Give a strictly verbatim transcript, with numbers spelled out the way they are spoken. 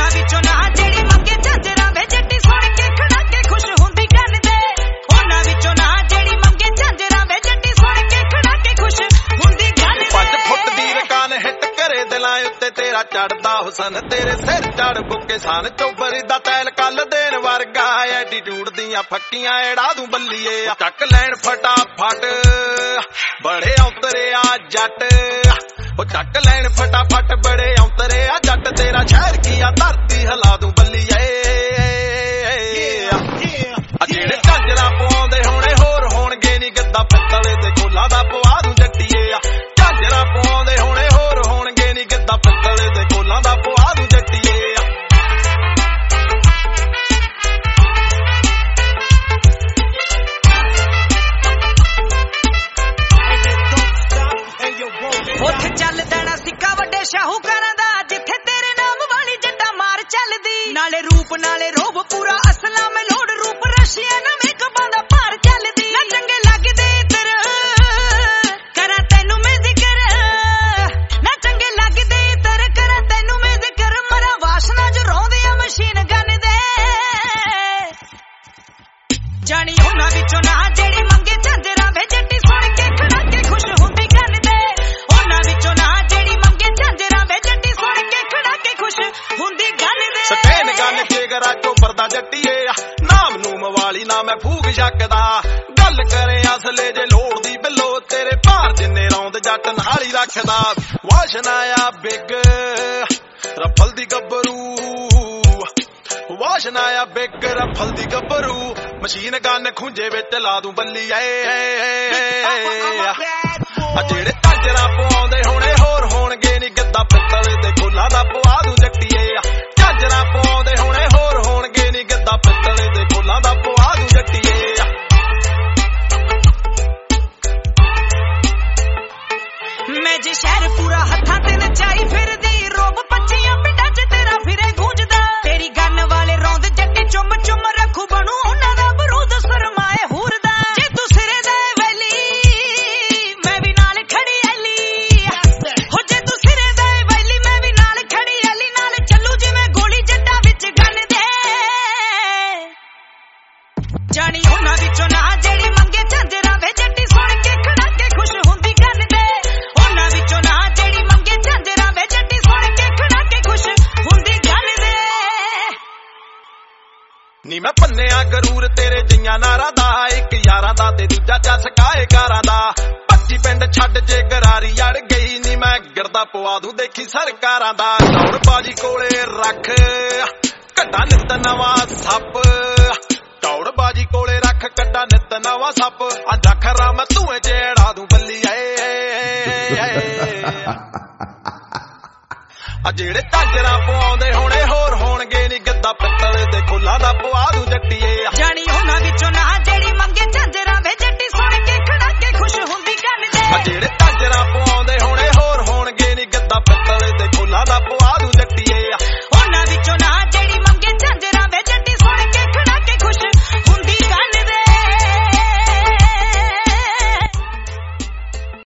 ਉਹਨਾਂ ਵਿੱਚੋਂ ਨਾ ਜਿਹੜੀ ਮੰਗੇ ਝਾਂਜਰਾਂ ਵੇ ਜੱਟੀ ਸੁਣ ਕੇ ਖੜਾ ਕੇ ਖੁਸ਼ ਹੁੰਦੀ ਗੱਲ ਦੇ ਉਹਨਾਂ ਵਿੱਚੋਂ ਨਾ ਜਿਹੜੀ ਮੰਗੇ ਝਾਂਜਰਾਂ ਵੇ ਜੱਟੀ ਸੁਣ ਕੇ ਖੜਾ ਕੇ ਖੁਸ਼ ਹੁੰਦੀ ਗੱਲ ਦੇ ਪੰਜ ਫੁੱਟ ਦੀ ਰਕਾਨ ਹਿੱਟ ਕਰੇ ਦਿਲਾਂ ਉੱਤੇ ਤੇਰਾ ਚੜਦਾ ਹੁਸਨ ਤੇਰੇ ਸਿਰ ਚੜ ਬੁੱਕੇ ਸਨ ਚੋਬਰ ਦਾ ਤੈਲ ਕੱਲ ਦੇਣ ਵਰਗਾ ਐਟੀਟਿਊਡ ਦੀਆਂ ਫੱਕੀਆਂ ਏੜਾ ਦੂੰ ਬੱਲੀਏ ਚੱਕ ਲੈਣ ਫਟਾਫਟ ਬੜੇ ਔਤਰੇ ਆ ਜੱਟ ਉਹ ਚੱਕ ਲੈਣ ਫਟਾਫਟ ਬੜੇ ਔਤਰੇ ਆ ਜੱਟ ਤੇਰਾ ਸ਼ਹਿਰ ਕੀ ਆ ਧਰਤੀ ਹਿਲਾ ਦੂੰ ਬੱਲੀਏ ਆ ਜਿਹੜੇ ਝਾਂਜਰਾਂ ਪਵਾਉਂਦੇ ਹੋਣੇ ਹੋਰ ਹੋਣਗੇ ਨੀ ਗੱਦਾ ਪਿੱਤਲੇ ਦੇ ਕੋਲਾ ਦਾ ਪਵਾ ਦੂੰ ਜੱਟੀਏ ਆ ਝਾਂਜਰਾਂ ਪਵਾਉਂਦੇ ਹੋਣੇ ਹੋਰ ਹੋਣਗੇ ਨੀ ਗੱਦਾ ਪਿੱਤਲੇ ਦੇ ਕੋਲਾ ਦਾ ਪਵਾ ਦੂੰ ਜੱਟੀਏ ਉੱਥੇ ਚੱਲ ਦੇਣਾ ਸਿੱਕਾ ਵੱਡੇ ਸ਼ਾਹੂਕਾਰਾਂ ਦਾ ਜਿੱਥੇ ਤੇਰੇ ਨਾਮ ਵਾਲੀ ਜੱਟਾ ਮਾਰ ਚੱਲਦੀ ਨਾਲੇ ਰੂਪ ਨਾਲੇ ਰੋਬ ਪੂਰਾ ਅਸਲਾ ਮੈਂ ਲੋੜ ਰੂਪ ਰਸ਼ੀਆ ਨਾ ਮੇਕਅਪਾਂ ਦਾ ਭਾਰ ਚੱਲਦੀ ਨਾ ਚੰਗੇ ਲੱਗਦੇ ਤੇਰੇ ਕਰਾਂ ਤੈਨੂੰ ਮੈਂ ਜ਼ਿਕਰ ਨਾ ਚੰਗੇ ਲੱਗਦੇ ਤੇਰੇ ਕਰਾਂ ਤੈਨੂੰ ਮੈਂ ਜ਼ਿਕਰ ਮਰਾ ਵਾਸ਼ਨਾ ਜੋ ਰੋਂਦੇ ਆ ਮਸ਼ੀਨ ਗਨ ਦੇ ਜਾਣੀ ਉਹਨਾਂ ਵਿੱਚੋਂ ਨਾ ਜਿਹੜੀ ਮੰਗੇ ਝਾਂਜਰਾਂ ਵੇ ਜੱਟੀ ਸੁਣ ਕੇ ਖੜਾ ਕੇ ਖੁਸ਼ ਹੁੰਦੀ ਗੱਲ ਦੇ ਉਹਨਾਂ ਵਿੱਚੋਂ ਨਾ ਜਿਹੜੀ ਮੰਗੇ ਝਾਂਜਰਾਂ ਵੇ ਜੱਟੀ ਸੁਣ ਕੇ ਖੜਾ ਕੇ ਖੁਸ਼ ਹੁੰਦੀ ਗੱਲ ਦੇ ਸਟੇਨ ਗਨ ਜੇਗਰਾ ਚੋਬਰ ਦਾ ਜੱਟੀਏ ਨਾਮ ਨੂੰ ਮਵਾਲੀ ਨਾ ਮੈਂ ਫੂਕ ਸਕਦਾ ਗੱਲ ਕਰੇ ਅਸਲੇ ਜੇ ਲੋੜਦੀ ਬਿੱਲੋ ਤੇਰੇ ਭਾਰ ਜਿੰਨੇ ਰੌਂਦ ਜੱਟ ਨਾਲ ਹੀ ਰੱਖਦਾ ਵਾਸ਼ਨਾ ਆ ਬਿੱਗ ਰਫਲ ਦੀ ਗੱਭਰੂ ਵਾਸ਼ਨਾ ਆ ਬਿੱਗ ਰਫਲ ਦੀ ਗੱਭਰੂ ਮਸ਼ੀਨ ਗਨ ਖੁੰਝੇ ਵਿੱਚ ਲਾ ਦੂੰ ਬੱਲੀਏ ਆ ਜਿਹੜੇ ਝਾਂਜਰਾਂ ਪਵਾਉਂਦੇ ਹੋਣੇ ਹੋਰ ਹੋਣਗੇ ਨੀ ਗੱਦਾ ਪਿੱਤਲ ਦੇ ਕੋਲਾ ਦਾ ਪਵਾ ਦੂੰ ਜੱਟੀਏ ਝਾਂਜਰਾਂ ਪਵਾਉਂਦੇ ਹੋਣੇ ਹੋਰ ਹੋਣਗੇ ਨੀ ਗੱਦਾ ਪਿੱਤਲ ਦੇ ਕੋਲਾ ਦਾ ਪਵਾ ਦੂੰ ਜੱਟੀਏ ਮੈਂ ਜੇ ਸ਼ਹਿਰ ਪੂਰਾ ਹੱਥਾਂ ਤੇ ਨਚਾਈ ਫਿਰਦੀ ਰੋਬ ਪੱਚੀਆਂ ਪਿੰਡਾਂ 'ਚ ਤੇਰਾ ਫਿਰੇ ਗੂੰਜਦਾ ਤੇਰੀ ਗੰਨ ਵਾਲੇ ਰੌਂਦ ਜੱਟੀ ਚੁੰਮ ਚੁੰਮ ਰੱਖੂ ਬਣੂ ਉਹਨਾਂ ਦਾ ਬਰੂਦ ਸਰਮਾਏ ਹੂਰਦਾ ਜੇ ਤੂੰ ਸਿਰੇ ਦਾ ਵੈਲੀ ਮੈਂ ਵੀ ਨਾਲ ਖੜੀ ਐਲੀ ਹੋ ਜੇ ਤੂੰ ਸਿਰੇ ਦਾ ਵੈਲੀ ਮੈਂ ਵੀ ਨਾਲ ਖੜੀ ਐਲੀ ਨਾਲ ਚੱਲੂ ਜਿਵੇਂ ਗੋਲੀ ਜੱਟਾਂ ਵਿੱਚ ਗੰਨ ਦੇ ਜਾਣੀ ਉਹਨਾਂ ਵਿੱਚੋਂ ਨਾ ਜਿਹੜੀ ਮੰਗੇ ਝਾਂਜਰਾਂ ਵੇ ਜੱਟੀ ਸੁਣ ਕੇ ਖੜਾ ਕੇ ਖੁਸ਼ ਹੁੰਦੀ ਗੱਲ ਦੇ ਉਹਨਾਂ ਵਿੱਚੋਂ ਨਾ ਜਿਹੜੀ ਮੰਗੇ ਝਾਂਜਰਾਂ ਵੇ ਜੱਟੀ ਸੁਣ ਕੇ ਖੜਾ ਕੇ ਖੁਸ਼ ਹੁੰਦੀ ਗੱਲ ਦੇ ਨੀ ਮੈਂ ਪੰਨਿਆ ਗਰੂਰ ਤੇਰੇ ਜਈਆਂ ਨਾਰਾਂ ਦਾ ਇੱਕ ਯਾਰਾਂ ਦਾ ਤੇ ਦੂਜਾ ਚਸਕਾਏ ਕਾਰਾਂ ਦਾ ਪੱਚੀ ਪਿੰਡ ਛੱਡ ਜੇ ਗਰਾਰੀ ਅੜ ਗਈ ਨੀ ਮੈਂ ਗਿਰਦਾ ਪਵਾ ਦੂੰ ਦੇਖੀ ਸਰਕਾਰਾਂ ਦਾ ਦੌੜ ਬਾਜੀ ਕੋਲੇ ਰੱਖ ਕੱਢਾ ਨਿੱਤ ਨਵਾਂ ਸੱਪ ਦੌੜ ਬਾਜੀ ਕੋਲੇ ਰੱਖ ਕੱਢਾ ਨਿੱਤ ਨਵਾਂ ਸੱਪ ਅੱਜ ਖਰਾ ਮੈਂ ਧੂਏ ਜਿਹੜਾ ਦੂੰ ਬੱਲੀਏ ਆ ਜਿਹੜੇ ਝਾਂਜਰਾਂ ਪਵਾਉਂਦੇ ਹੋਣੇ ਹੋਰ ਹੋਣਗੇ ਨੀ ਗੱਦਾ ਪਿੱਤਲ ਦੇ ਖੁੱਲਾ ਦਾ ਪਵਾ ਦੂੰ ਜੱਟੀਏ ਜਾਣੀ ਉਹਨਾਂ ਵਿੱਚੋਂ ਨਾ ਜਿਹੜੀ ਮੰਗੇ ਝਾਂਜਰਾਂ ਵੇ ਜੱਟੀ ਸੁਣ ਕੇ ਖੜਾ ਕੇ ਖੁਸ਼ ਹੁੰਦੀ ਗੱਲ ਦੇ ਆ ਜਿਹੜੇ